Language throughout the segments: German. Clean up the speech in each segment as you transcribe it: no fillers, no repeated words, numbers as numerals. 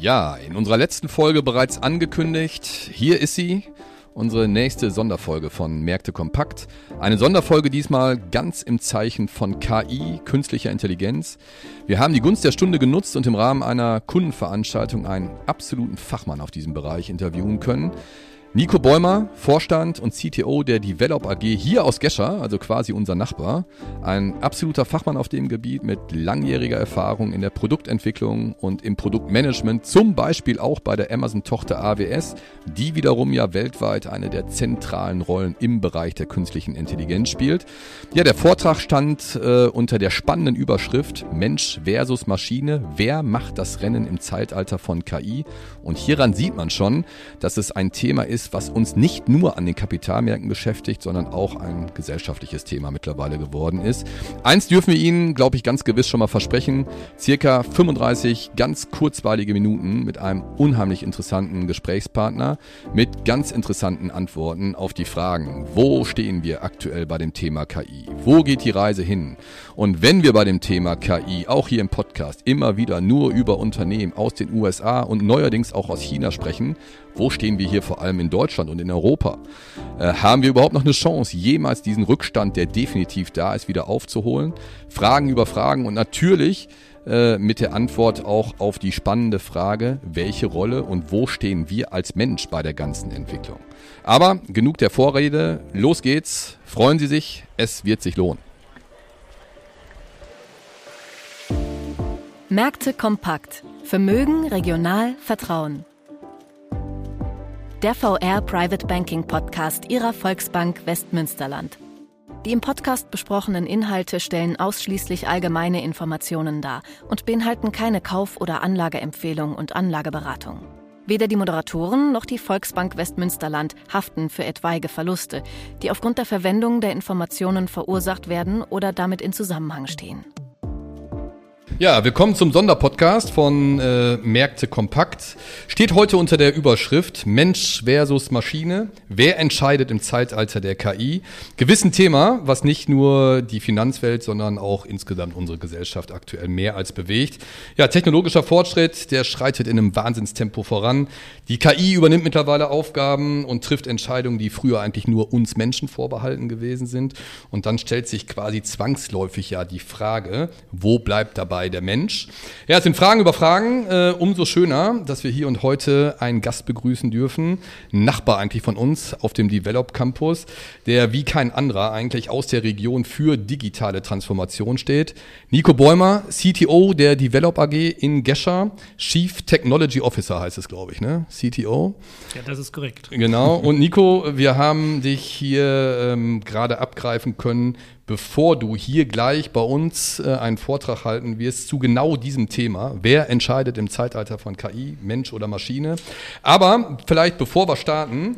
Ja, in unserer letzten Folge bereits angekündigt, hier ist sie, unsere nächste Sonderfolge von Märkte kompakt. Eine Sonderfolge diesmal ganz im Zeichen von KI, künstlicher Intelligenz. Wir haben die Gunst der Stunde genutzt und im Rahmen einer Kundenveranstaltung einen absoluten Fachmann auf diesem Bereich interviewen können. Nico Bäumer, Vorstand und CTO der Develop AG hier aus Gescher, also quasi unser Nachbar. Ein absoluter Fachmann auf dem Gebiet mit langjähriger Erfahrung in der Produktentwicklung und im Produktmanagement, zum Beispiel auch bei der Amazon-Tochter AWS, die wiederum ja weltweit eine der zentralen Rollen im Bereich der künstlichen Intelligenz spielt. Ja, der Vortrag stand unter der spannenden Überschrift Mensch versus Maschine. Wer macht das Rennen im Zeitalter von KI? Und hieran sieht man schon, dass es ein Thema ist, was uns nicht nur an den Kapitalmärkten beschäftigt, sondern auch ein gesellschaftliches Thema mittlerweile geworden ist. Eins dürfen wir Ihnen, glaube ich, ganz gewiss schon mal versprechen. Circa 35 ganz kurzweilige Minuten mit einem unheimlich interessanten Gesprächspartner mit ganz interessanten Antworten auf die Fragen. Wo stehen wir aktuell bei dem Thema KI? Wo geht die Reise hin? Und wenn wir bei dem Thema KI, auch hier im Podcast, immer wieder nur über Unternehmen aus den USA und neuerdings auch aus China sprechen, wo stehen wir hier vor allem in Deutschland und in Europa? Haben wir überhaupt noch eine Chance, jemals diesen Rückstand, der definitiv da ist, wieder aufzuholen? Fragen über Fragen und natürlich mit der Antwort auch auf die spannende Frage, welche Rolle und wo stehen wir als Mensch bei der ganzen Entwicklung? Aber genug der Vorrede, los geht's, freuen Sie sich, es wird sich lohnen. Märkte kompakt. Vermögen, regional, Vertrauen. Der VR Private Banking Podcast Ihrer Volksbank Westmünsterland. Die im Podcast besprochenen Inhalte stellen ausschließlich allgemeine Informationen dar und beinhalten keine Kauf- oder Anlageempfehlung und Anlageberatung. Weder die Moderatoren noch die Volksbank Westmünsterland haften für etwaige Verluste, die aufgrund der Verwendung der Informationen verursacht werden oder damit in Zusammenhang stehen. Ja, willkommen zum Sonderpodcast von Märkte kompakt. Steht heute unter der Überschrift Mensch versus Maschine. Wer entscheidet im Zeitalter der KI? Gewiss ein Thema, was nicht nur die Finanzwelt, sondern auch insgesamt unsere Gesellschaft aktuell mehr als bewegt. Ja, technologischer Fortschritt, der schreitet in einem Wahnsinnstempo voran. Die KI übernimmt mittlerweile Aufgaben und trifft Entscheidungen, die früher eigentlich nur uns Menschen vorbehalten gewesen sind. Und dann stellt sich quasi zwangsläufig ja die Frage, wo bleibt dabei der Mensch? Ja, es sind Fragen über Fragen. Umso schöner, dass wir hier und heute einen Gast begrüßen dürfen. Ein Nachbar eigentlich von uns auf dem Develop Campus, der wie kein anderer eigentlich aus der Region für digitale Transformation steht. Nico Bäumer, CTO der Develop AG in Gescher. Chief Technology Officer heißt es, glaube ich, ne? CTO. Ja, das ist korrekt. Genau. Und Nico, wir haben dich hier gerade abgreifen können, bevor du hier gleich bei uns einen Vortrag halten wirst zu genau diesem Thema. Wer entscheidet im Zeitalter von KI, Mensch oder Maschine? Aber vielleicht bevor wir starten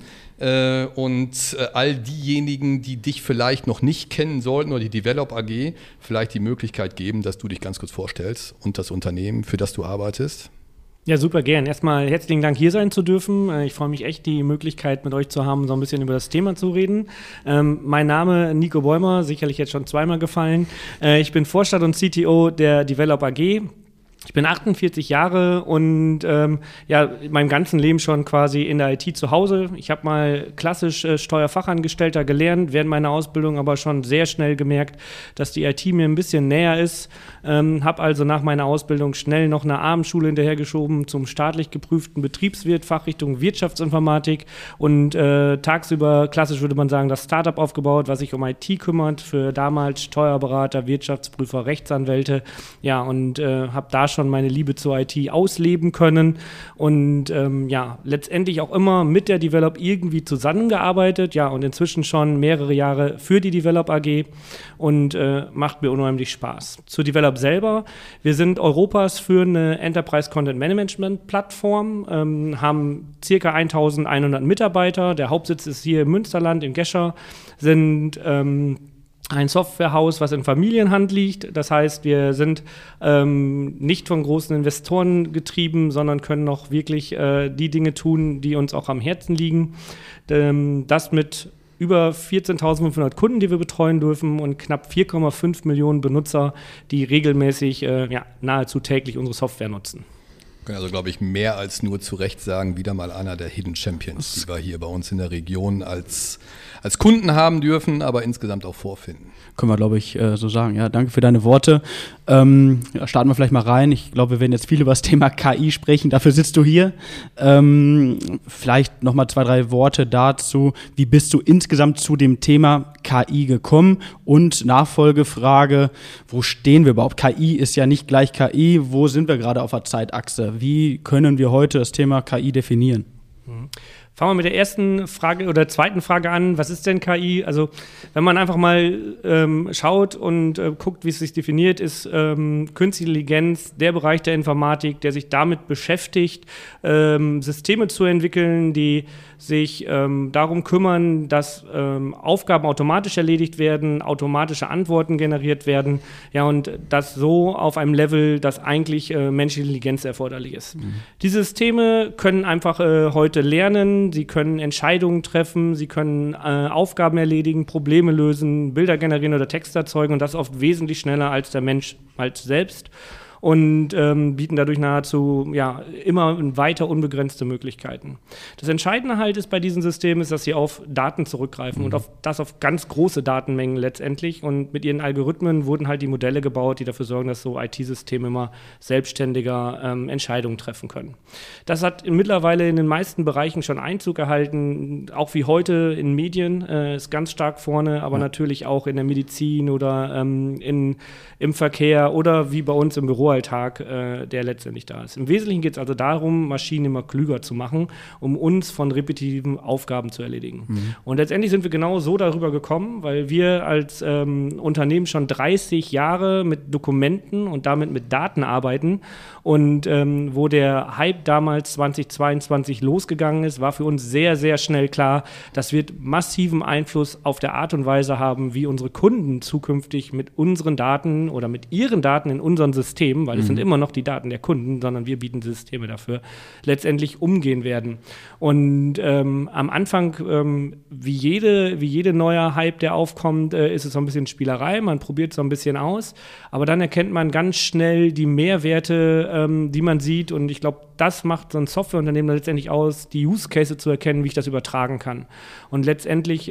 und all diejenigen, die dich vielleicht noch nicht kennen sollten oder die Develop AG, vielleicht die Möglichkeit geben, dass du dich ganz kurz vorstellst und das Unternehmen, für das du arbeitest. Ja, super gern. Erstmal herzlichen Dank, hier sein zu dürfen. Ich freue mich echt, die Möglichkeit mit euch zu haben, so ein bisschen über das Thema zu reden. Mein Name Nico Bäumer, sicherlich jetzt schon zweimal gefallen. Ich bin Vorstand und CTO der Develop AG. Ich bin 48 Jahre und mein ganzen Leben schon quasi in der IT zu Hause. Ich habe mal klassisch Steuerfachangestellter gelernt, während meiner Ausbildung aber schon sehr schnell gemerkt, dass die IT mir ein bisschen näher ist. Habe also nach meiner Ausbildung schnell noch eine Abendschule hinterhergeschoben zum staatlich geprüften Betriebswirt, Fachrichtung Wirtschaftsinformatik und tagsüber, klassisch würde man sagen, das Startup aufgebaut, was sich um IT kümmert, für damals Steuerberater, Wirtschaftsprüfer, Rechtsanwälte. Ja, und habe da schon meine Liebe zur IT ausleben können und letztendlich auch immer mit der Develop irgendwie zusammengearbeitet, ja, und inzwischen schon mehrere Jahre für die Develop AG und macht mir unheimlich Spaß. Zur Develop selber, wir sind Europas führende Enterprise Content Management Plattform, haben circa 1100 Mitarbeiter, der Hauptsitz ist hier im Münsterland, in Gescher, sind ein Softwarehaus, was in Familienhand liegt. Das heißt, wir sind nicht von großen Investoren getrieben, sondern können noch wirklich die Dinge tun, die uns auch am Herzen liegen. Das mit über 14.500 Kunden, die wir betreuen dürfen und knapp 4,5 Millionen Benutzer, die regelmäßig nahezu täglich unsere Software nutzen. Also glaube ich, mehr als nur zu Recht sagen, wieder mal einer der Hidden Champions, die wir hier bei uns in der Region als Kunden haben dürfen, aber insgesamt auch vorfinden. Können wir, glaube ich, so sagen. Ja, danke für deine Worte. Starten wir vielleicht mal rein. Ich glaube, wir werden jetzt viel über das Thema KI sprechen. Dafür sitzt du hier. Vielleicht nochmal 2, 3 Worte dazu. Wie bist du insgesamt zu dem Thema KI gekommen? Und Nachfolgefrage, wo stehen wir überhaupt? KI ist ja nicht gleich KI. Wo sind wir gerade auf der Zeitachse? Wie können wir heute das Thema KI definieren? Fangen wir mit der ersten Frage oder zweiten Frage an. Was ist denn KI? Also wenn man einfach mal schaut und guckt, wie es sich definiert, ist Künstliche Intelligenz der Bereich der Informatik, der sich damit beschäftigt, Systeme zu entwickeln, die sich darum kümmern, dass Aufgaben automatisch erledigt werden, automatische Antworten generiert werden, ja, und das so auf einem Level, das eigentlich menschliche Intelligenz erforderlich ist. Diese Systeme können einfach heute lernen, sie können Entscheidungen treffen, sie können Aufgaben erledigen, Probleme lösen, Bilder generieren oder Texte erzeugen und das oft wesentlich schneller als der Mensch halt selbst. Und bieten dadurch nahezu immer weiter unbegrenzte Möglichkeiten. Das Entscheidende halt ist bei diesen Systemen, ist, dass sie auf Daten zurückgreifen und auf ganz große Datenmengen letztendlich. Und mit ihren Algorithmen wurden halt die Modelle gebaut, die dafür sorgen, dass so IT-Systeme immer selbstständiger Entscheidungen treffen können. Das hat mittlerweile in den meisten Bereichen schon Einzug erhalten, auch wie heute in Medien, ist ganz stark vorne, aber natürlich auch in der Medizin oder im Verkehr oder wie bei uns im Büroalltag, der letztendlich da ist. Im Wesentlichen geht es also darum, Maschinen immer klüger zu machen, um uns von repetitiven Aufgaben zu erledigen. Und letztendlich sind wir genau so darüber gekommen, weil wir als Unternehmen schon 30 Jahre mit Dokumenten und damit mit Daten arbeiten. Und wo der Hype damals 2022 losgegangen ist, war für uns sehr, sehr schnell klar, das wird massiven Einfluss auf der Art und Weise haben, wie unsere Kunden zukünftig mit unseren Daten oder mit ihren Daten in unseren Systemen, weil es sind immer noch die Daten der Kunden, sondern wir bieten Systeme dafür, letztendlich umgehen werden. Und am Anfang, wie jede neuer Hype, der aufkommt, ist es so ein bisschen Spielerei, man probiert so ein bisschen aus, aber dann erkennt man ganz schnell die Mehrwerte, die man sieht, und ich glaube, das macht so ein Softwareunternehmen letztendlich aus, die Use Case zu erkennen, wie ich das übertragen kann. Und letztendlich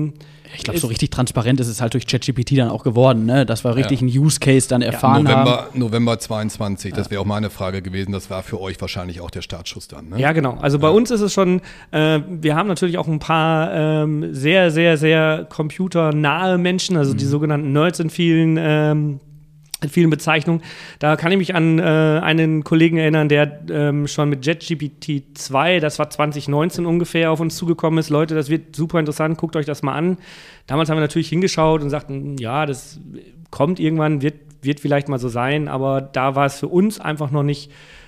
ich glaube, so richtig transparent ist es halt durch ChatGPT dann auch geworden, ne? Dass wir richtig einen Use Case dann erfahren haben. November 22, das wäre auch meine Frage gewesen, das war für euch wahrscheinlich auch der Startschuss dann, ne? Ja, genau. Also bei uns ist es schon, wir haben natürlich auch ein paar sehr, sehr, sehr computernahe Menschen, also die sogenannten Nerds in vielen Bezeichnungen. Da kann ich mich an einen Kollegen erinnern, der schon mit JetGPT 2, das war 2019 ungefähr, auf uns zugekommen ist. Leute, das wird super interessant, guckt euch das mal an. Damals haben wir natürlich hingeschaut und sagten, ja, das kommt irgendwann, wird vielleicht mal so sein, aber da war es für uns einfach noch nicht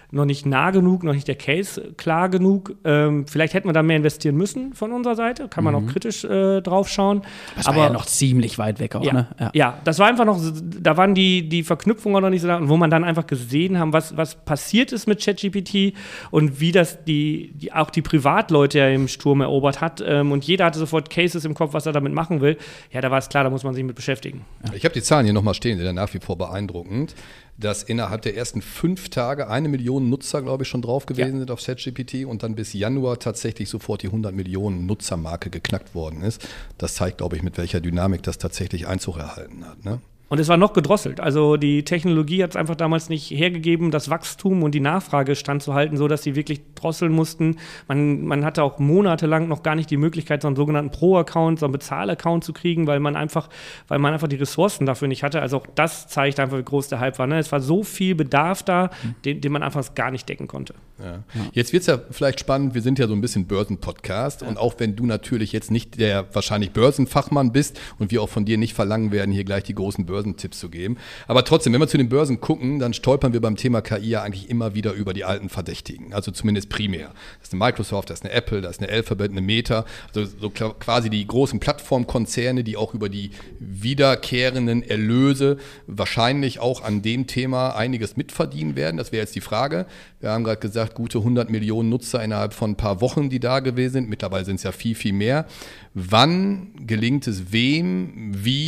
nah genug, noch nicht der Case klar genug. Vielleicht hätten wir da mehr investieren müssen von unserer Seite, kann man auch kritisch drauf schauen. Das war ja noch ziemlich weit weg auch, ne? Ja, das war einfach noch, da waren die Verknüpfungen auch noch nicht so da, und wo man dann einfach gesehen haben, was passiert ist mit ChatGPT und wie das auch die Privatleute ja im Sturm erobert hat, und jeder hatte sofort Cases im Kopf, was er damit machen will. Ja, da war es klar, da muss man sich mit beschäftigen. Ich habe die Zahlen hier nochmal stehen, die sind nach wie vor beeindruckend, dass innerhalb der ersten 5 Tage 1 Million Nutzer, glaube ich, schon drauf gewesen sind auf ChatGPT und dann bis Januar tatsächlich sofort die 100 Millionen Nutzermarke geknackt worden ist. Das zeigt, glaube ich, mit welcher Dynamik das tatsächlich Einzug erhalten hat, ne? Und es war noch gedrosselt. Also die Technologie hat es einfach damals nicht hergegeben, das Wachstum und die Nachfrage standzuhalten, sodass sie wirklich drosseln mussten. Man hatte auch monatelang noch gar nicht die Möglichkeit, so einen sogenannten Pro-Account, so einen Bezahl-Account zu kriegen, weil man einfach die Ressourcen dafür nicht hatte. Also auch das zeigt einfach, wie groß der Hype war, ne? Es war so viel Bedarf da, den man einfach gar nicht decken konnte. Ja. Jetzt wird es ja vielleicht spannend, wir sind ja so ein bisschen Börsen-Podcast, und auch wenn du natürlich jetzt nicht der wahrscheinlich Börsenfachmann bist und wir auch von dir nicht verlangen werden, hier gleich die großen Börsentipps zu geben, aber trotzdem, wenn wir zu den Börsen gucken, dann stolpern wir beim Thema KI ja eigentlich immer wieder über die alten Verdächtigen, also zumindest primär. Das ist eine Microsoft, das ist eine Apple, das ist eine Alphabet, eine Meta, also so quasi die großen Plattformkonzerne, die auch über die wiederkehrenden Erlöse wahrscheinlich auch an dem Thema einiges mitverdienen werden. Das wäre jetzt die Frage. Wir haben gerade gesagt, gute 100 Millionen Nutzer innerhalb von ein paar Wochen, die da gewesen sind. Mittlerweile sind es ja viel, viel mehr. Wann gelingt es wem, wie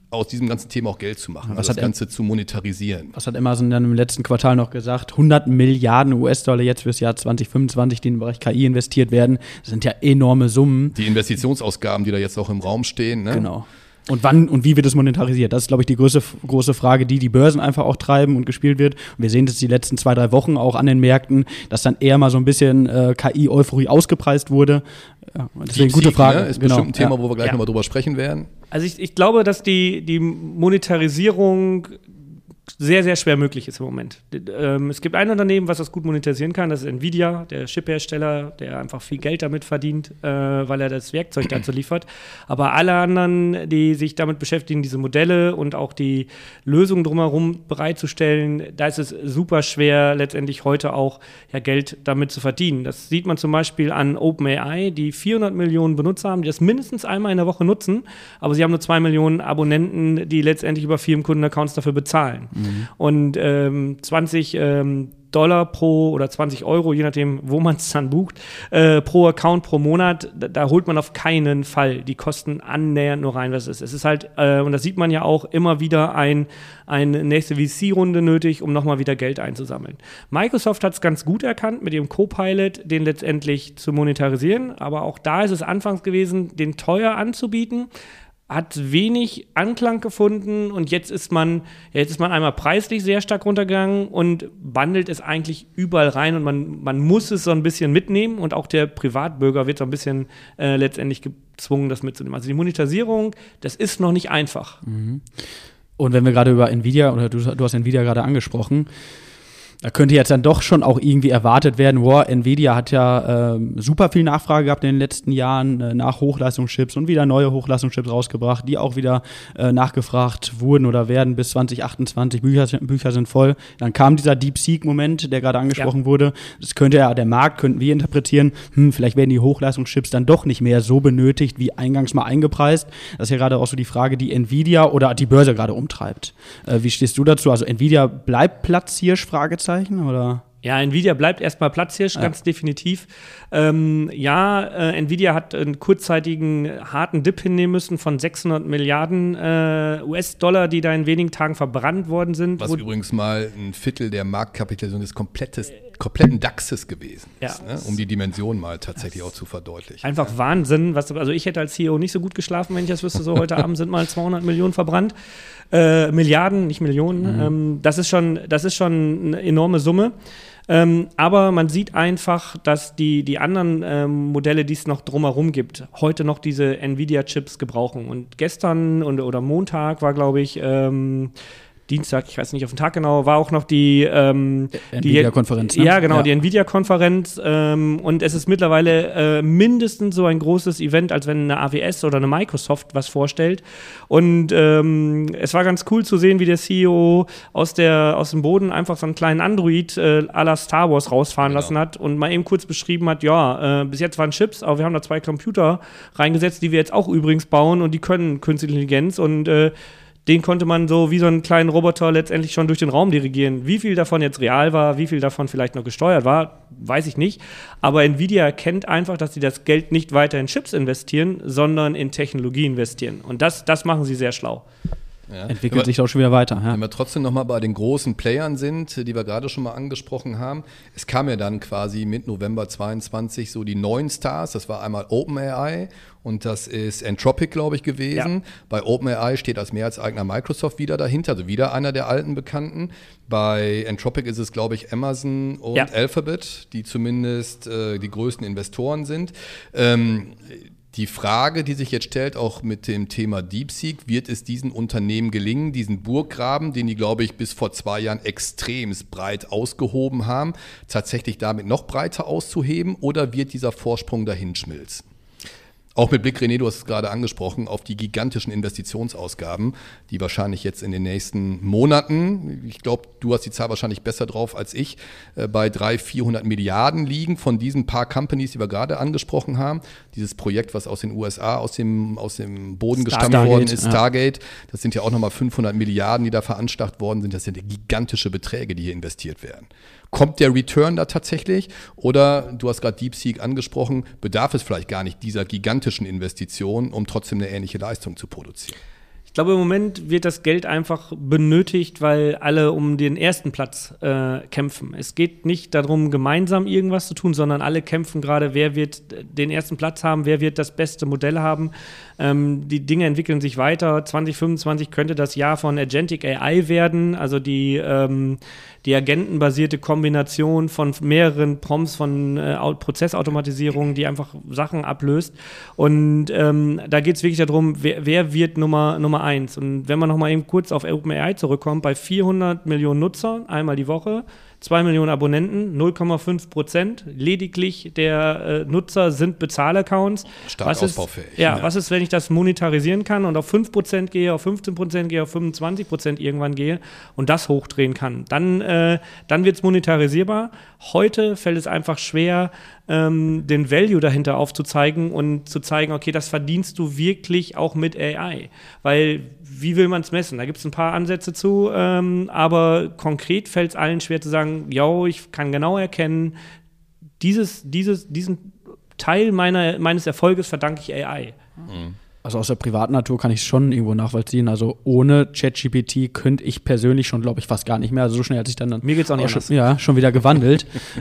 aus diesem ganzen Thema auch Geld zu machen, also das Ganze zu monetarisieren. Was hat Amazon dann im letzten Quartal noch gesagt? 100 Milliarden US-Dollar jetzt fürs Jahr 2025, die in den Bereich KI investiert werden. Das sind ja enorme Summen. Die Investitionsausgaben, die da jetzt auch im Raum stehen. Ne? Genau. Und wann und wie wird es monetarisiert? Das ist, glaube ich, die große Frage, die Börsen einfach auch treiben und gespielt wird. Und wir sehen das die letzten 2-3 Wochen auch an den Märkten, dass dann eher mal so ein bisschen KI-Euphorie ausgepreist wurde. Ja, deswegen gute Frage. Ne? Ist bestimmt ein Thema, wo wir gleich nochmal drüber sprechen werden. Also ich glaube, dass die Monetarisierung sehr, sehr schwer möglich ist im Moment. Es gibt ein Unternehmen, was das gut monetarisieren kann, das ist Nvidia, der Chip-Hersteller, der einfach viel Geld damit verdient, weil er das Werkzeug dazu liefert. Aber alle anderen, die sich damit beschäftigen, diese Modelle und auch die Lösungen drumherum bereitzustellen, da ist es super schwer, letztendlich heute auch Geld damit zu verdienen. Das sieht man zum Beispiel an OpenAI, die 400 Millionen Benutzer haben, die das mindestens einmal in der Woche nutzen, aber sie haben nur 2 Millionen Abonnenten, die letztendlich über Firmenkundenaccounts dafür bezahlen. Und 20 Dollar pro oder 20 Euro, je nachdem, wo man es dann bucht, pro Account pro Monat, da holt man auf keinen Fall die Kosten annähernd nur rein, was es ist. Es ist halt, und das sieht man ja auch, immer wieder eine nächste VC-Runde nötig, um nochmal wieder Geld einzusammeln. Microsoft hat es ganz gut erkannt, mit ihrem Copilot den letztendlich zu monetarisieren, aber auch da ist es anfangs gewesen, den teuer anzubieten, hat wenig Anklang gefunden und jetzt ist man einmal preislich sehr stark runtergegangen und bundelt es eigentlich überall rein und man muss es so ein bisschen mitnehmen und auch der Privatbürger wird so ein bisschen letztendlich gezwungen, das mitzunehmen. Also die Monetarisierung, das ist noch nicht einfach. Mhm. Und wenn wir gerade über Nvidia, oder du hast Nvidia gerade angesprochen, da könnte jetzt dann doch schon auch irgendwie erwartet werden, Nvidia hat ja super viel Nachfrage gehabt in den letzten Jahren nach Hochleistungschips und wieder neue Hochleistungschips rausgebracht, die auch wieder nachgefragt wurden oder werden bis 2028. Bücher sind voll. Dann kam dieser DeepSeek-Moment, der gerade angesprochen wurde. Das könnte ja, der Markt, könnten wir interpretieren, vielleicht werden die Hochleistungschips dann doch nicht mehr so benötigt, wie eingangs mal eingepreist. Das ist ja gerade auch so die Frage, die Nvidia oder die Börse gerade umtreibt. Wie stehst du dazu? Also Nvidia bleibt Platzhirsch, Fragezeichen, oder? Ja, Nvidia bleibt erstmal Platzhirsch, ganz definitiv. Nvidia hat einen kurzzeitigen harten Dip hinnehmen müssen von 600 Milliarden US-Dollar, die da in wenigen Tagen verbrannt worden sind. Was übrigens mal ein Viertel der Marktkapitalisierung des kompletten DAXes gewesen ist, ne? Um die Dimension mal tatsächlich auch zu verdeutlichen. Einfach Wahnsinn. Also ich hätte als CEO nicht so gut geschlafen, wenn ich das wüsste. So heute Abend sind mal 200 Millionen verbrannt. Milliarden, nicht Millionen. Das ist schon eine enorme Summe. Aber man sieht einfach, dass die anderen Modelle, die es noch drumherum gibt, heute noch diese Nvidia-Chips gebrauchen. Und gestern oder Montag war, glaube ich, Dienstag, ich weiß nicht auf den Tag genau, war auch noch die Nvidia-Konferenz. Ne? Ja, genau, die Nvidia-Konferenz. Und es ist mittlerweile mindestens so ein großes Event, als wenn eine AWS oder eine Microsoft was vorstellt. Und es war ganz cool zu sehen, wie der CEO aus dem Boden einfach so einen kleinen Android à la Star Wars rausfahren lassen hat und mal eben kurz beschrieben hat, bis jetzt waren Chips, aber wir haben da 2 Computer reingesetzt, die wir jetzt auch übrigens bauen und die können künstliche Intelligenz und den konnte man so wie so einen kleinen Roboter letztendlich schon durch den Raum dirigieren. Wie viel davon jetzt real war, wie viel davon vielleicht noch gesteuert war, weiß ich nicht. Aber Nvidia erkennt einfach, dass sie das Geld nicht weiter in Chips investieren, sondern in Technologie investieren. Und das machen sie sehr schlau. Ja. Entwickelt sich auch schon wieder weiter. Ja. Wenn wir trotzdem nochmal bei den großen Playern sind, die wir gerade schon mal angesprochen haben, es kam ja dann quasi mit November 22 so die neuen Stars, das war einmal OpenAI und das ist Anthropic, glaube ich, gewesen. Ja. Bei OpenAI steht als Mehrheitseigner Microsoft wieder dahinter, also wieder einer der alten Bekannten. Bei Anthropic ist es, glaube ich, Amazon und Alphabet, die zumindest die größten Investoren sind. Die Frage, die sich jetzt stellt, auch mit dem Thema DeepSeek, wird es diesen Unternehmen gelingen, diesen Burggraben, den die, glaube ich, bis vor 2 Jahren extremst breit ausgehoben haben, tatsächlich damit noch breiter auszuheben, oder wird dieser Vorsprung dahin schmilzen? Auch mit Blick, René, du hast es gerade angesprochen, auf die gigantischen Investitionsausgaben, die wahrscheinlich jetzt in den nächsten Monaten, ich glaube, du hast die Zahl wahrscheinlich besser drauf als ich, bei 300-400 Milliarden liegen von diesen paar Companies, die wir gerade angesprochen haben. Dieses Projekt, was aus den USA, aus dem Boden gestampft worden ist, Stargate, das sind ja auch nochmal 500 Milliarden, die da veranschlagt worden sind. Das sind ja gigantische Beträge, die hier investiert werden. Kommt der Return da tatsächlich? Oder, du hast gerade DeepSeek angesprochen, bedarf es vielleicht gar nicht dieser gigantischen Investition, um trotzdem eine ähnliche Leistung zu produzieren? glaube, im Moment wird das Geld einfach benötigt, weil alle um den ersten Platz kämpfen. Es geht nicht darum, gemeinsam irgendwas zu tun, sondern alle kämpfen gerade, wer wird den ersten Platz haben, wer wird das beste Modell haben. Die Dinge entwickeln sich weiter. 2025 könnte das Jahr von Agentic AI werden, also die agentenbasierte Kombination von mehreren Prompts, von Prozessautomatisierung, die einfach Sachen ablöst. Und da geht es wirklich darum, wer wird Nummer 1. Und wenn man noch mal eben kurz auf OpenAI zurückkommt, bei 400 Millionen Nutzer, einmal die Woche, 2 Millionen Abonnenten, 0,5%. Lediglich der Nutzer sind Bezahlaccounts. Stark ausbaufähig. Ja, was ist, wenn ich das monetarisieren kann und auf 5% gehe, auf 15% gehe, auf 25% irgendwann gehe und das hochdrehen kann? Dann wird es monetarisierbar. Heute fällt es einfach schwer, den Value dahinter aufzuzeigen und zu zeigen, okay, das verdienst du wirklich auch mit AI. Weil, wie will man es messen? Da gibt es ein paar Ansätze zu, aber konkret fällt es allen schwer zu sagen, ich kann genau erkennen, diesen Teil meines Erfolges verdanke ich AI. Mhm. Also aus der privaten Natur kann ich es schon irgendwo nachvollziehen. Also ohne ChatGPT könnte ich persönlich schon, glaube ich, fast gar nicht mehr. Also so schnell hat sich dann mir geht's auch nicht anders. Schon wieder gewandelt.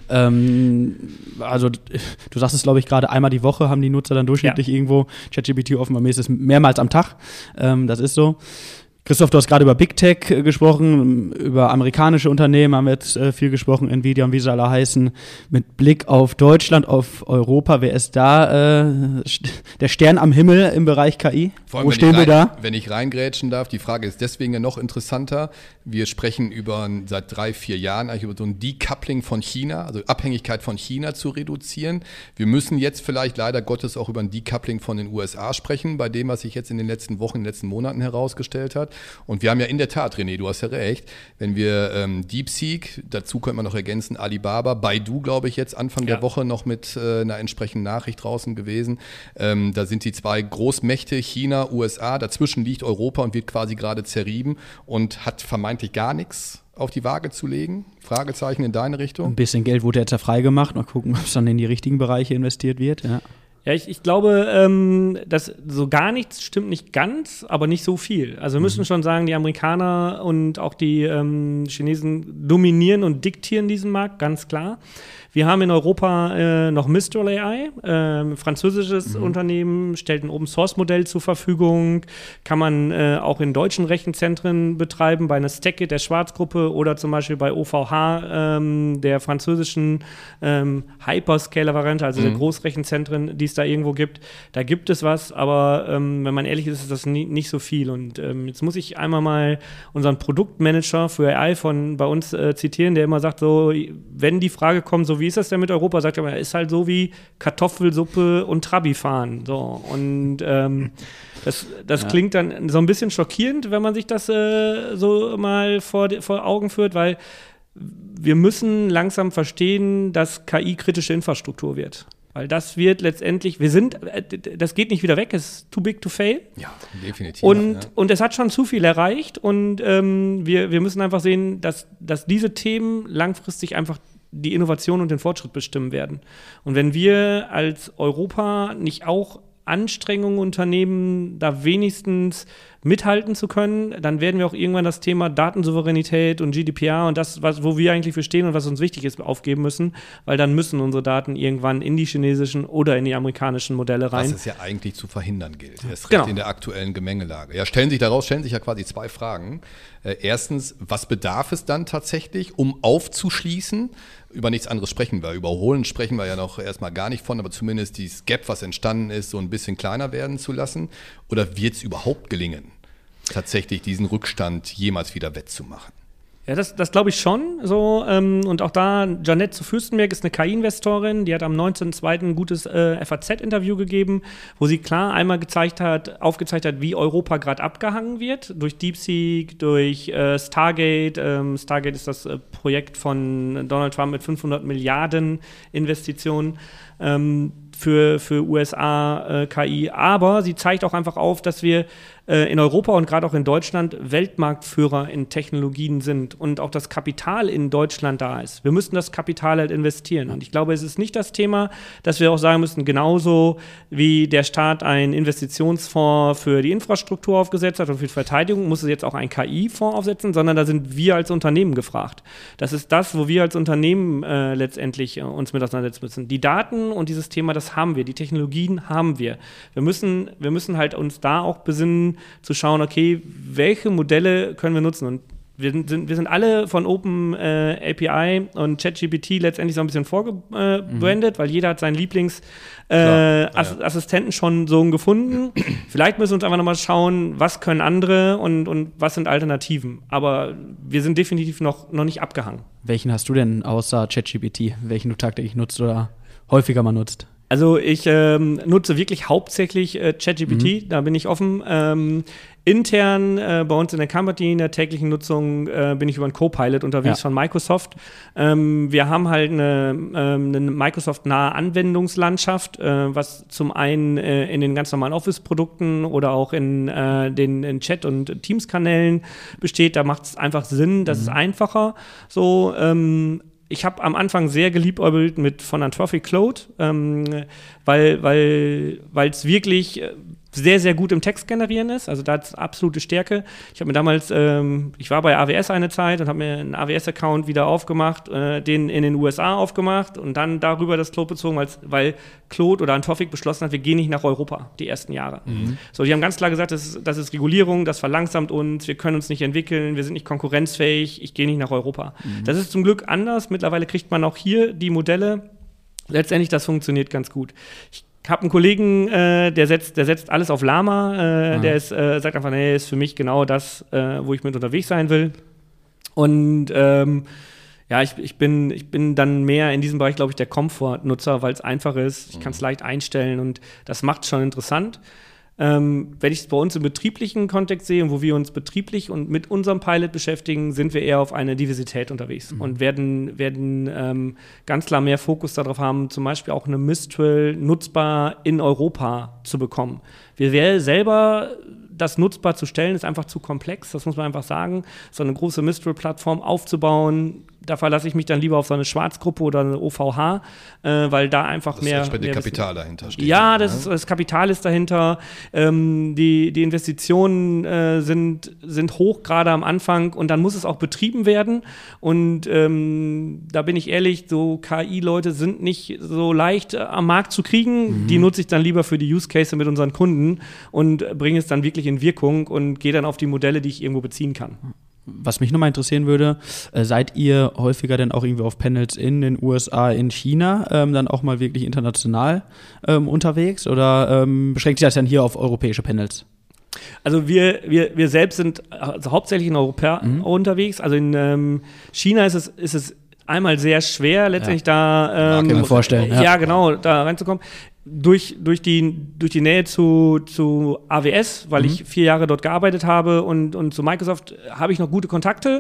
Also du sagst es, glaube ich, gerade einmal die Woche haben die Nutzer dann durchschnittlich irgendwo ChatGPT offen. Bei mir ist es mehrmals am Tag. Das ist so. Christoph, du hast gerade über Big Tech gesprochen, über amerikanische Unternehmen haben wir jetzt viel gesprochen, Nvidia und wie sie alle heißen. Mit Blick auf Deutschland, auf Europa, wer ist da der Stern am Himmel im Bereich KI? Vor allem, wo stehen wir da? Wenn ich reingrätschen darf, die Frage ist deswegen ja noch interessanter. Wir sprechen seit 3-4 Jahren eigentlich über so ein Decoupling von China, also Abhängigkeit von China zu reduzieren. Wir müssen jetzt vielleicht leider Gottes auch über ein Decoupling von den USA sprechen, bei dem, was sich jetzt in den letzten Wochen, in den letzten Monaten herausgestellt hat. Und wir haben ja in der Tat, René, du hast ja recht, wenn wir DeepSeek, dazu könnte man noch ergänzen, Alibaba, Baidu, glaube ich, jetzt Anfang der Woche noch mit einer entsprechenden Nachricht draußen gewesen. Da sind die zwei Großmächte, China, USA, dazwischen liegt Europa und wird quasi gerade zerrieben und hat vermeintlich gar nichts auf die Waage zu legen? Fragezeichen in deine Richtung? Ein bisschen Geld wurde jetzt ja freigemacht. Mal gucken, ob es dann in die richtigen Bereiche investiert wird, ja. Ja, ich glaube, dass so gar nichts stimmt nicht ganz, aber nicht so viel. Also wir müssen schon sagen, die Amerikaner und auch die Chinesen dominieren und diktieren diesen Markt, ganz klar. Wir haben in Europa noch Mistral AI, französisches Unternehmen, stellt ein Open-Source-Modell zur Verfügung, kann man auch in deutschen Rechenzentren betreiben, bei einer Stackit der Schwarzgruppe oder zum Beispiel bei OVH, der französischen Hyperscaler-Variante, also der Großrechenzentren, die es da irgendwo gibt. Da gibt es was, aber wenn man ehrlich ist, ist das nicht so viel. Und jetzt muss ich einmal mal unseren Produktmanager für AI bei uns zitieren, der immer sagt, so, wenn die Frage kommt, so wie ist das denn mit Europa, sagt er, ist halt so wie Kartoffelsuppe und Trabi fahren. So. Und das klingt dann so ein bisschen schockierend, wenn man sich das so mal vor Augen führt, weil wir müssen langsam verstehen, dass KI kritische Infrastruktur wird. Weil das wird letztendlich, das geht nicht wieder weg, es ist too big to fail. Ja, definitiv. Und es hat schon zu viel erreicht und wir müssen einfach sehen, dass diese Themen langfristig einfach die Innovation und den Fortschritt bestimmen werden. Und wenn wir als Europa nicht auch Anstrengungen unternehmen, da wenigstens mithalten zu können, dann werden wir auch irgendwann das Thema Datensouveränität und GDPR und das, wo wir eigentlich für stehen und was uns wichtig ist, aufgeben müssen, weil dann müssen unsere Daten irgendwann in die chinesischen oder in die amerikanischen Modelle rein. Was es ja eigentlich zu verhindern gilt. Erst recht in der aktuellen Gemengelage. Ja, stellen sich ja quasi zwei Fragen. Erstens, was bedarf es dann tatsächlich, um aufzuschließen? Über nichts anderes sprechen wir. Überholen sprechen wir ja noch erstmal gar nicht von, aber zumindest dieses Gap, was entstanden ist, so ein bisschen kleiner werden zu lassen. Oder wird es überhaupt gelingen, tatsächlich diesen Rückstand jemals wieder wettzumachen? Ja, das glaube ich schon. So, und auch da, Janette zu Fürstenberg ist eine KI-Investorin, die hat am 19.02. ein gutes FAZ-Interview gegeben, wo sie klar einmal aufgezeigt hat, wie Europa gerade abgehangen wird. Durch DeepSeek, durch Stargate. Stargate ist das Projekt von Donald Trump mit 500 Milliarden Investitionen für USA KI. Aber sie zeigt auch einfach auf, dass wir in Europa und gerade auch in Deutschland Weltmarktführer in Technologien sind und auch das Kapital in Deutschland da ist. Wir müssten das Kapital halt investieren. Und ich glaube, es ist nicht das Thema, dass wir auch sagen müssen, genauso wie der Staat einen Investitionsfonds für die Infrastruktur aufgesetzt hat und für die Verteidigung, muss es jetzt auch einen KI-Fonds aufsetzen, sondern da sind wir als Unternehmen gefragt. Das ist das, wo wir als Unternehmen letztendlich uns mit auseinandersetzen müssen. Die Daten und dieses Thema, das haben wir. Die Technologien haben wir. Wir müssen halt uns da auch besinnen, zu schauen, okay, welche Modelle können wir nutzen? Und wir sind alle von Open API und ChatGPT letztendlich so ein bisschen vorgebrandet, weil jeder hat seinen Lieblingsassistenten schon so gefunden. Vielleicht müssen wir uns einfach nochmal schauen, was können andere und was sind Alternativen. Aber wir sind definitiv noch nicht abgehangen. Welchen hast du denn außer ChatGPT? Welchen du tagtäglich nutzt oder häufiger mal nutzt? Also ich nutze wirklich hauptsächlich ChatGPT, da bin ich offen. Intern bei uns in der Company, in der täglichen Nutzung, bin ich über einen Copilot unterwegs von Microsoft. Wir haben halt eine Microsoft-nahe Anwendungslandschaft, was zum einen in den ganz normalen Office-Produkten oder auch in den Chat- und Teams-Kanälen besteht. Da macht es einfach Sinn, das ist einfacher. So, ich habe am Anfang sehr geliebäugelt von Anthropic Claude, weil es wirklich sehr, sehr gut im Text generieren ist. Also da hat es absolute Stärke. Ich habe mir damals, ich war bei AWS eine Zeit und habe mir einen AWS-Account wieder aufgemacht, den in den USA aufgemacht und dann darüber das Claude bezogen, weil Claude oder Anthropic beschlossen hat, wir gehen nicht nach Europa die ersten Jahre. So, die haben ganz klar gesagt, das ist Regulierung, das verlangsamt uns, wir können uns nicht entwickeln, wir sind nicht konkurrenzfähig, ich gehe nicht nach Europa. Das ist zum Glück anders. Mittlerweile kriegt man auch hier die Modelle. Letztendlich, das funktioniert ganz gut. Ich habe einen Kollegen, der setzt alles auf Llama. Der sagt einfach, nee, ist für mich genau das, wo ich mit unterwegs sein will. Und ich bin dann mehr in diesem Bereich, glaube ich, der Komfortnutzer, weil es einfach ist. Ich kann es leicht einstellen und das macht es schon interessant. Wenn ich es bei uns im betrieblichen Kontext sehe, wo wir uns betrieblich und mit unserem Pilot beschäftigen, sind wir eher auf eine Diversität unterwegs und werden ganz klar mehr Fokus darauf haben, zum Beispiel auch eine Mistral nutzbar in Europa zu bekommen. Wir selber das nutzbar zu stellen, ist einfach zu komplex, das muss man einfach sagen. So eine große Mistral-Plattform aufzubauen, da verlasse ich mich dann lieber auf so eine Schwarzgruppe oder eine OVH, weil da einfach mehr... Das Kapital dahinter steht. Ja, das Kapital ist dahinter. Die Investitionen sind hoch, gerade am Anfang, und dann muss es auch betrieben werden. Und da bin ich ehrlich, so KI-Leute sind nicht so leicht am Markt zu kriegen. Die nutze ich dann lieber für die Use-Case mit unseren Kunden und bringe es dann wirklich in Wirkung und gehe dann auf die Modelle, die ich irgendwo beziehen kann. Was mich nochmal interessieren würde, seid ihr häufiger denn auch irgendwie auf Panels in den USA, in China, dann auch mal wirklich international unterwegs oder beschränkt sich das dann hier auf europäische Panels? Also wir selbst sind hauptsächlich in Europa unterwegs. Also in China ist es einmal sehr schwer, letztendlich da kann ich mir vorstellen. Ja, genau, da reinzukommen. Durch die Nähe zu AWS, weil ich 4 Jahre dort gearbeitet habe und zu Microsoft habe ich noch gute Kontakte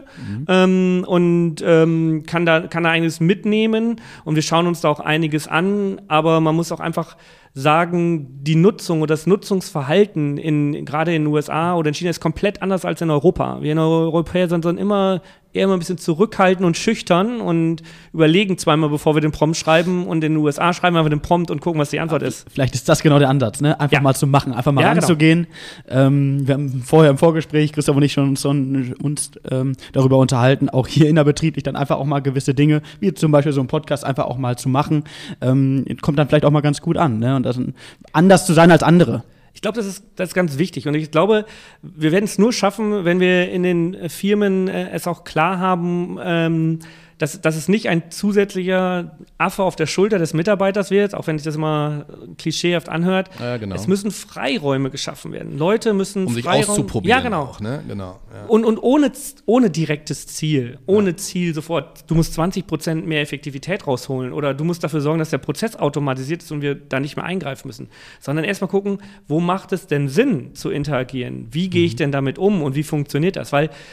und kann da einiges mitnehmen und wir schauen uns da auch einiges an, aber man muss auch einfach sagen, die Nutzung oder das Nutzungsverhalten gerade in den USA oder in China ist komplett anders als in Europa. Wir in Europäer sind dann eher ein bisschen zurückhaltend und schüchtern und überlegen zweimal, bevor wir den Prompt schreiben, und in den USA schreiben wir einfach den Prompt und gucken, was die Antwort ist. Vielleicht ist das genau der Ansatz, ne? Einfach mal zu machen, einfach mal ranzugehen. Genau. Wir haben vorher im Vorgespräch, Christoph und ich, schon uns darüber unterhalten, auch hier innerbetrieblich dann einfach auch mal gewisse Dinge, wie zum Beispiel so einen Podcast einfach auch mal zu machen, kommt dann vielleicht auch mal ganz gut an, ne? Und das anders zu sein als andere. Ich glaube, das ist ganz wichtig. Und ich glaube, wir werden es nur schaffen, wenn wir in den Firmen es auch klar haben, dass es nicht ein zusätzlicher Affe auf der Schulter des Mitarbeiters wird, auch wenn sich das immer klischeehaft anhört. Ja, genau. Es müssen Freiräume geschaffen werden. Leute müssen sich Freiräume auszuprobieren. Ja, genau. Auch, ne? Genau. Ja. Und ohne direktes Ziel, Ziel sofort. Du musst 20% mehr Effektivität rausholen oder du musst dafür sorgen, dass der Prozess automatisiert ist und wir da nicht mehr eingreifen müssen. Sondern erstmal gucken, wo macht es denn Sinn zu interagieren? Wie gehe ich denn damit um und wie funktioniert das? Weil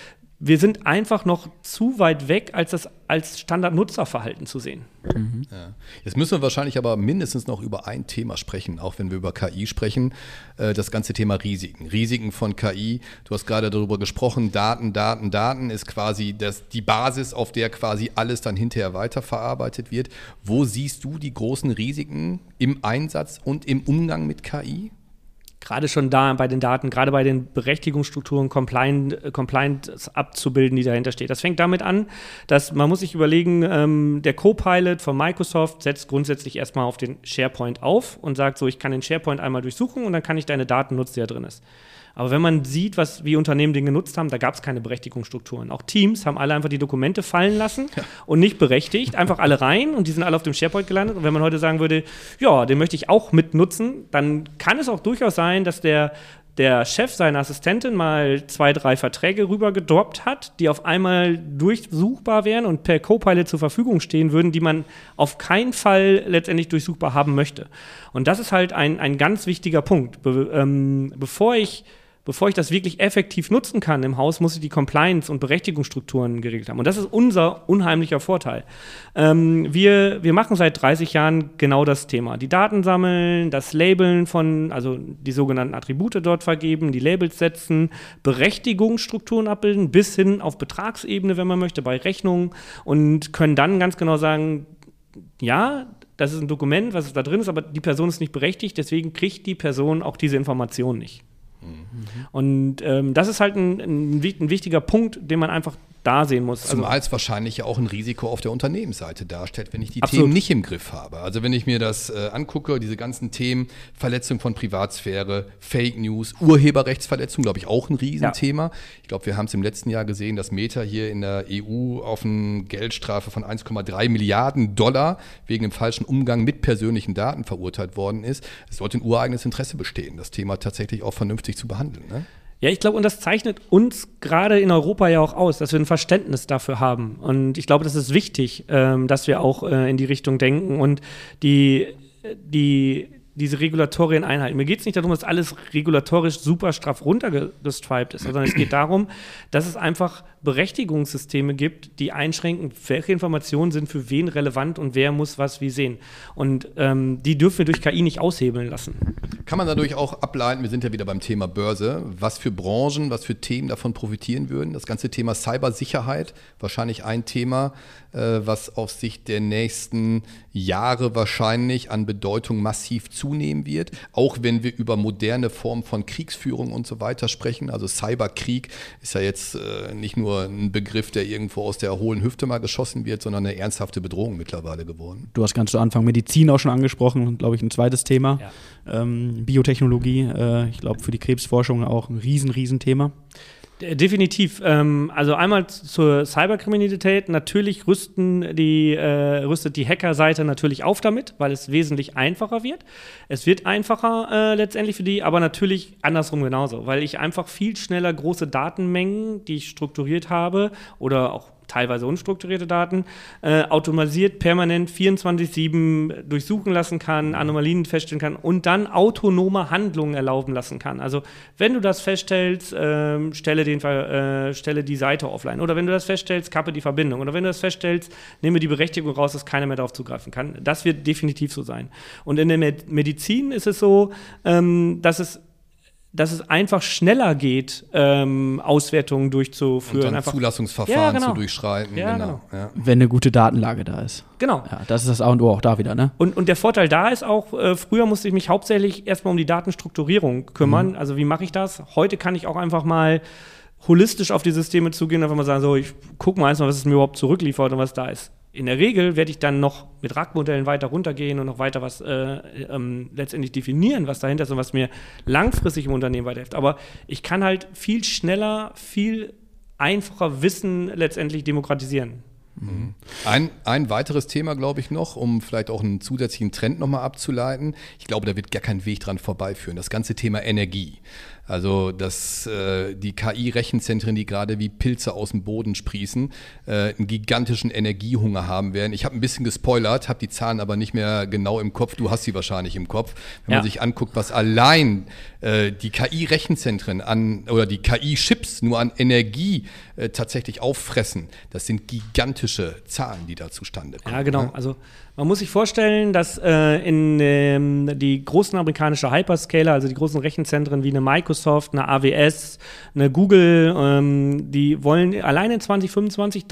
wir sind einfach noch zu weit weg, als das als Standardnutzerverhalten zu sehen. Ja. Jetzt müssen wir wahrscheinlich aber mindestens noch über ein Thema sprechen, auch wenn wir über KI sprechen, das ganze Thema Risiken. Risiken von KI, du hast gerade darüber gesprochen, Daten ist quasi die Basis, auf der quasi alles dann hinterher weiterverarbeitet wird. Wo siehst du die großen Risiken im Einsatz und im Umgang mit KI? Gerade schon da bei den Daten, gerade bei den Berechtigungsstrukturen, Compliance abzubilden, die dahinter steht. Das fängt damit an, dass man muss sich überlegen, der Copilot von Microsoft setzt grundsätzlich erstmal auf den SharePoint auf und sagt so, ich kann den SharePoint einmal durchsuchen und dann kann ich deine Daten nutzen, die da drin ist. Aber wenn man sieht, wie Unternehmen den genutzt haben, da gab es keine Berechtigungsstrukturen. Auch Teams haben alle einfach die Dokumente fallen lassen und nicht berechtigt, einfach alle rein und die sind alle auf dem SharePoint gelandet. Und wenn man heute sagen würde, ja, den möchte ich auch mitnutzen, dann kann es auch durchaus sein, dass der Chef seiner Assistentin mal 2, 3 Verträge rüber gedroppt hat, die auf einmal durchsuchbar wären und per Copilot zur Verfügung stehen würden, die man auf keinen Fall letztendlich durchsuchbar haben möchte. Und das ist halt ein ganz wichtiger Punkt. Bevor ich das wirklich effektiv nutzen kann im Haus, muss ich die Compliance- und Berechtigungsstrukturen geregelt haben. Und das ist unser unheimlicher Vorteil. Wir machen seit 30 Jahren genau das Thema. Die Daten sammeln, das Labeln also die sogenannten Attribute dort vergeben, die Labels setzen, Berechtigungsstrukturen abbilden, bis hin auf Betragsebene, wenn man möchte, bei Rechnungen und können dann ganz genau sagen, ja, das ist ein Dokument, was da drin ist, aber die Person ist nicht berechtigt, deswegen kriegt die Person auch diese Information nicht. Und das ist halt ein wichtiger Punkt, den man einfach da sehen muss. Zumal es wahrscheinlich ja auch ein Risiko auf der Unternehmensseite darstellt, wenn ich die Absolut. Themen nicht im Griff habe. Also wenn ich mir das angucke, diese ganzen Themen, Verletzung von Privatsphäre, Fake News, Urheberrechtsverletzung, glaube ich, auch ein Riesenthema. Ja. Ich glaube, wir haben es im letzten Jahr gesehen, dass Meta hier in der EU auf eine Geldstrafe von 1,3 Milliarden $ wegen dem falschen Umgang mit persönlichen Daten verurteilt worden ist. Es sollte ein ureigenes Interesse bestehen, das Thema tatsächlich auch vernünftig zu behandeln, ne? Ja, ich glaube, und das zeichnet uns gerade in Europa ja auch aus, dass wir ein Verständnis dafür haben. Und ich glaube, das ist wichtig, dass wir auch in die Richtung denken und diese Regulatorien einhalten. Mir geht es nicht darum, dass alles regulatorisch super straff runtergestriped ist, sondern es geht darum, dass es einfach Berechtigungssysteme gibt, die einschränken, welche Informationen sind für wen relevant und wer muss was wie sehen. Und die dürfen wir durch KI nicht aushebeln lassen. Kann man dadurch auch ableiten, wir sind ja wieder beim Thema Börse, was für Branchen, was für Themen davon profitieren würden? Das ganze Thema Cybersicherheit, wahrscheinlich ein Thema, was auf Sicht der nächsten Jahre wahrscheinlich an Bedeutung massiv zunehmen wird. Auch wenn wir über moderne Formen von Kriegsführung und so weiter sprechen. Also Cyberkrieg ist ja jetzt nicht nur ein Begriff, der irgendwo aus der hohlen Hüfte mal geschossen wird, sondern eine ernsthafte Bedrohung mittlerweile geworden. Du hast ganz zu Anfang Medizin auch schon angesprochen, glaube ich, ein zweites Thema. Ja. Biotechnologie, ich glaube für die Krebsforschung auch ein Riesenthema. Definitiv. Also einmal zur Cyberkriminalität. Natürlich rüstet die Hackerseite natürlich auf damit, weil es wesentlich einfacher wird. Es wird einfacher letztendlich für die, aber natürlich andersrum genauso, weil ich einfach viel schneller große Datenmengen, die ich strukturiert habe oder auch teilweise unstrukturierte Daten, automatisiert permanent 24/7 durchsuchen lassen kann, Anomalien feststellen kann und dann autonome Handlungen erlauben lassen kann. Also wenn du das feststellst, stelle die Seite offline. Oder wenn du das feststellst, kappe die Verbindung. Oder wenn du das feststellst, nehme die Berechtigung raus, dass keiner mehr darauf zugreifen kann. Das wird definitiv so sein. Und in der Medizin ist es so, dass es einfach schneller geht, Auswertungen durchzuführen. Und dann Zulassungsverfahren zu durchschreiten. Ja, genau. Ja. Wenn eine gute Datenlage da ist. Genau. Ja, das ist das A und O auch da wieder, ne? Und der Vorteil da ist auch, früher musste ich mich hauptsächlich erstmal um die Datenstrukturierung kümmern. Also wie mache ich das? Heute kann ich auch einfach mal holistisch auf die Systeme zugehen, einfach mal sagen, so, ich gucke mal erstmal, was es mir überhaupt zurückliefert und was da ist. In der Regel werde ich dann noch mit RAG-Modellen weiter runtergehen und noch weiter was letztendlich definieren, was dahinter ist und was mir langfristig im Unternehmen weiterhilft. Aber ich kann halt viel schneller, viel einfacher Wissen letztendlich demokratisieren. Mhm. Ein weiteres Thema, glaube ich, noch, um vielleicht auch einen zusätzlichen Trend nochmal abzuleiten. Ich glaube, da wird gar kein Weg dran vorbeiführen. Das ganze Thema Energie. Also, dass die KI-Rechenzentren, die gerade wie Pilze aus dem Boden sprießen, einen gigantischen Energiehunger haben werden. Ich habe ein bisschen gespoilert, habe die Zahlen aber nicht mehr genau im Kopf. Du hast sie wahrscheinlich im Kopf. Wenn man sich anguckt, was allein die KI-Rechenzentren oder die KI-Chips nur an Energie tatsächlich auffressen, das sind gigantische Zahlen, die da zustande kommen. Ja, genau. Also man muss sich vorstellen, dass die großen amerikanischen Hyperscaler, also die großen Rechenzentren wie eine Microsoft, eine AWS, eine Google, die wollen allein in 2025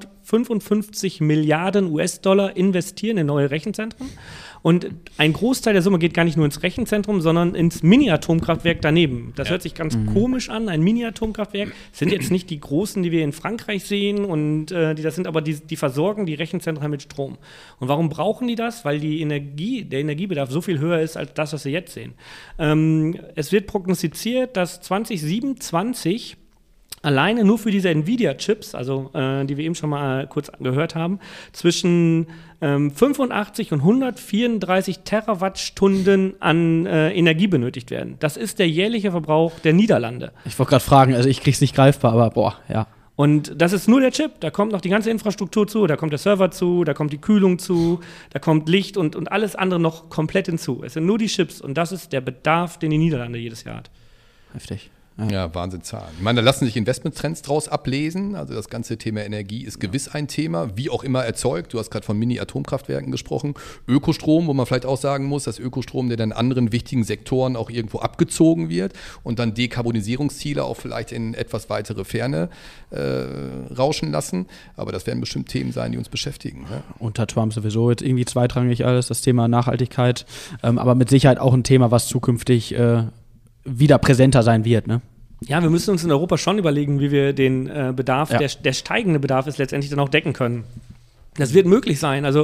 355 Milliarden US-Dollar investieren in neue Rechenzentren. Und ein Großteil der Summe geht gar nicht nur ins Rechenzentrum, sondern ins Mini-Atomkraftwerk daneben. Das hört sich ganz komisch an, ein Mini-Atomkraftwerk. Das sind jetzt nicht die großen, die wir in Frankreich sehen, und das sind aber die versorgen die Rechenzentren mit Strom. Und warum brauchen die das? Weil der Energiebedarf so viel höher ist als das, was wir jetzt sehen. Es wird prognostiziert, dass 2027 alleine nur für diese Nvidia-Chips, also die wir eben schon mal kurz gehört haben, zwischen 85 und 134 Terawattstunden an Energie benötigt werden. Das ist der jährliche Verbrauch der Niederlande. Ich wollte gerade fragen, also ich krieg's nicht greifbar, aber boah, ja. Und das ist nur der Chip, da kommt noch die ganze Infrastruktur zu, da kommt der Server zu, da kommt die Kühlung zu, da kommt Licht und alles andere noch komplett hinzu. Es sind nur die Chips und das ist der Bedarf, den die Niederlande jedes Jahr hat. Heftig. Ja, Wahnsinnszahlen. Ich meine, da lassen sich Investmenttrends draus ablesen. Also das ganze Thema Energie ist gewiss ein Thema, wie auch immer erzeugt. Du hast gerade von Mini-Atomkraftwerken gesprochen. Ökostrom, wo man vielleicht auch sagen muss, dass Ökostrom, der dann in anderen wichtigen Sektoren auch irgendwo abgezogen wird und dann Dekarbonisierungsziele auch vielleicht in etwas weitere Ferne rauschen lassen. Aber das werden bestimmt Themen sein, die uns beschäftigen. Ne? Unter Trump sowieso jetzt irgendwie zweitrangig alles, das Thema Nachhaltigkeit. Aber mit Sicherheit auch ein Thema, was zukünftig wieder präsenter sein wird, ne? Ja, wir müssen uns in Europa schon überlegen, wie wir den Bedarf, der steigende Bedarf ist, letztendlich dann auch decken können. Das wird möglich sein. Also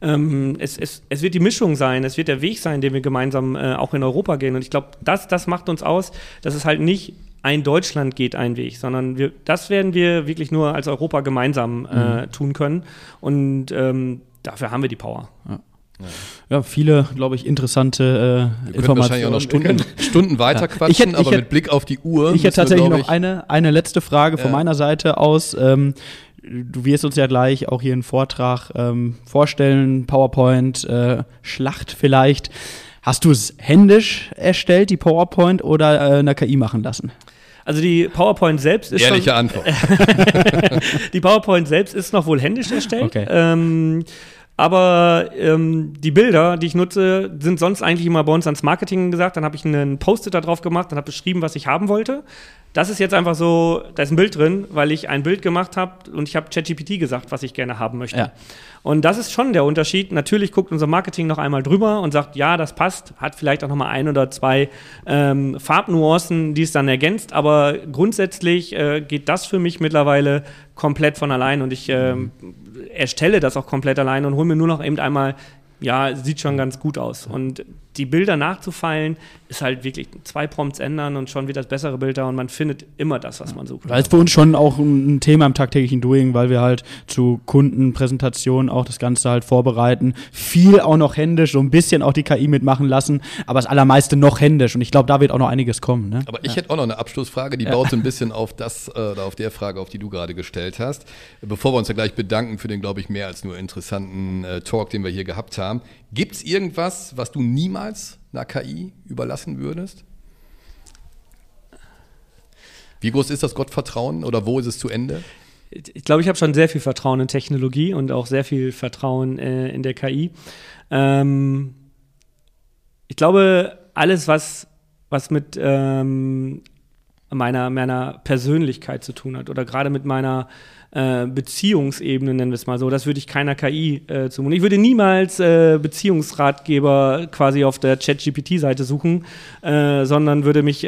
es wird die Mischung sein, es wird der Weg sein, den wir gemeinsam auch in Europa gehen. Und ich glaube, das macht uns aus, dass es halt nicht ein Deutschland geht ein Weg, sondern das werden wir wirklich nur als Europa gemeinsam tun können. Und dafür haben wir die Power. Ja, viele, glaube ich, interessante Informationen. Wahrscheinlich auch noch Stunden weiter quatschen, aber mit Blick auf die Uhr. Ich hätte tatsächlich noch eine letzte Frage von meiner Seite aus. Du wirst uns ja gleich auch hier einen Vortrag vorstellen, PowerPoint, Schlacht vielleicht. Hast du es händisch erstellt, die PowerPoint, oder in der KI machen lassen? Also die PowerPoint selbst ist ehrliche Antwort. Die PowerPoint selbst ist noch wohl händisch erstellt. Okay. Aber die Bilder, die ich nutze, sind sonst eigentlich immer bei uns ans Marketing gesagt. Dann habe ich einen Post-it da drauf gemacht und habe beschrieben, was ich haben wollte. Das ist jetzt einfach so, da ist ein Bild drin, weil ich ein Bild gemacht habe und ich habe ChatGPT gesagt, was ich gerne haben möchte. Ja. Und das ist schon der Unterschied. Natürlich guckt unser Marketing noch einmal drüber und sagt, ja, das passt, hat vielleicht auch noch mal ein oder zwei Farbnuancen, die es dann ergänzt. Aber grundsätzlich geht das für mich mittlerweile komplett von allein und ich erstelle das auch komplett allein und hole mir nur noch eben einmal, ja, sieht schon ganz gut aus. Und die Bilder nachzufeilen, ist halt wirklich 2 Prompts ändern und schon wird das bessere Bild da und man findet immer das, was man sucht. Das ist für uns schon auch ein Thema im tagtäglichen Doing, weil wir halt zu Kundenpräsentationen auch das Ganze halt vorbereiten. Viel auch noch händisch, so ein bisschen auch die KI mitmachen lassen, aber das allermeiste noch händisch und ich glaube, da wird auch noch einiges kommen. Ne? Aber ich hätte auch noch eine Abschlussfrage, die baut so ein bisschen auf auf der Frage, auf die du gerade gestellt hast. Bevor wir uns ja gleich bedanken für den, glaube ich, mehr als nur interessanten Talk, den wir hier gehabt haben. Gibt es irgendwas, was du niemals einer KI überlassen würdest? Wie groß ist das Gottvertrauen oder wo ist es zu Ende? Ich glaube, ich habe schon sehr viel Vertrauen in Technologie und auch sehr viel Vertrauen in der KI. Ich glaube, alles, was mit meiner Persönlichkeit zu tun hat oder gerade mit meiner Beziehungsebene, nennen wir es mal so, das würde ich keiner KI zumuten. Ich würde niemals Beziehungsratgeber quasi auf der ChatGPT-Seite suchen, sondern würde mich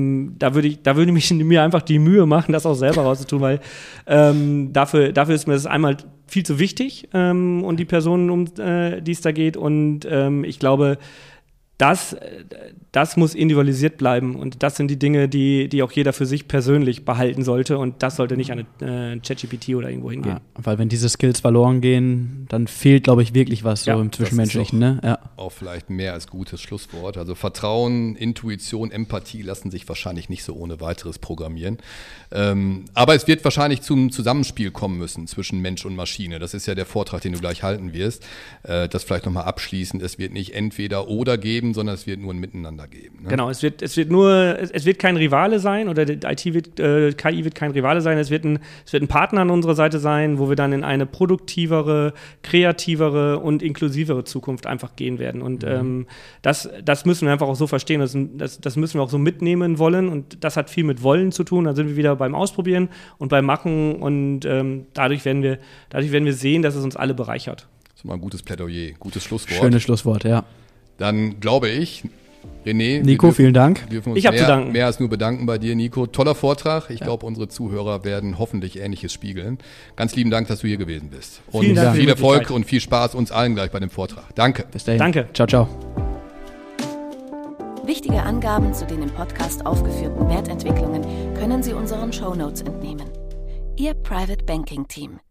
mir einfach die Mühe machen, das auch selber rauszutun, weil dafür ist mir das einmal viel zu wichtig und die Personen, um die es da geht, und ich glaube, das muss individualisiert bleiben und das sind die Dinge, die auch jeder für sich persönlich behalten sollte und das sollte nicht an eine ChatGPT oder irgendwo hingehen. Ja, weil wenn diese Skills verloren gehen, dann fehlt, glaube ich, wirklich was so im Zwischenmenschlichen. Ne? Ja. Auch vielleicht mehr als gutes Schlusswort. Also Vertrauen, Intuition, Empathie lassen sich wahrscheinlich nicht so ohne weiteres programmieren. Aber es wird wahrscheinlich zum Zusammenspiel kommen müssen zwischen Mensch und Maschine. Das ist ja der Vortrag, den du gleich halten wirst. Das vielleicht nochmal abschließend. Es wird nicht entweder oder geben, sondern es wird nur ein Miteinander geben. Ne? Genau, es wird kein Rivale sein oder KI wird kein Rivale sein. Es wird ein Partner an unserer Seite sein, wo wir dann in eine produktivere, kreativere und inklusivere Zukunft einfach gehen werden. Und das müssen wir einfach auch so verstehen. Das müssen wir auch so mitnehmen wollen. Und das hat viel mit Wollen zu tun. Da sind wir wieder beim Ausprobieren und beim Machen. Und dadurch werden wir sehen, dass es uns alle bereichert. Das ist mal ein gutes Plädoyer, gutes Schlusswort. Schönes Schlusswort, ja. Dann glaube ich, René. Nico, vielen Dank. Ich habe zu danken. Mehr als nur bedanken bei dir, Nico. Toller Vortrag. Ich glaube, unsere Zuhörer werden hoffentlich Ähnliches spiegeln. Ganz lieben Dank, dass du hier gewesen bist. Und vielen Dank viel Erfolg und viel Spaß uns allen gleich bei dem Vortrag. Danke. Bis dahin. Danke. Ciao, ciao. Wichtige Angaben zu den im Podcast aufgeführten Wertentwicklungen können Sie unseren Shownotes entnehmen. Ihr Private Banking Team.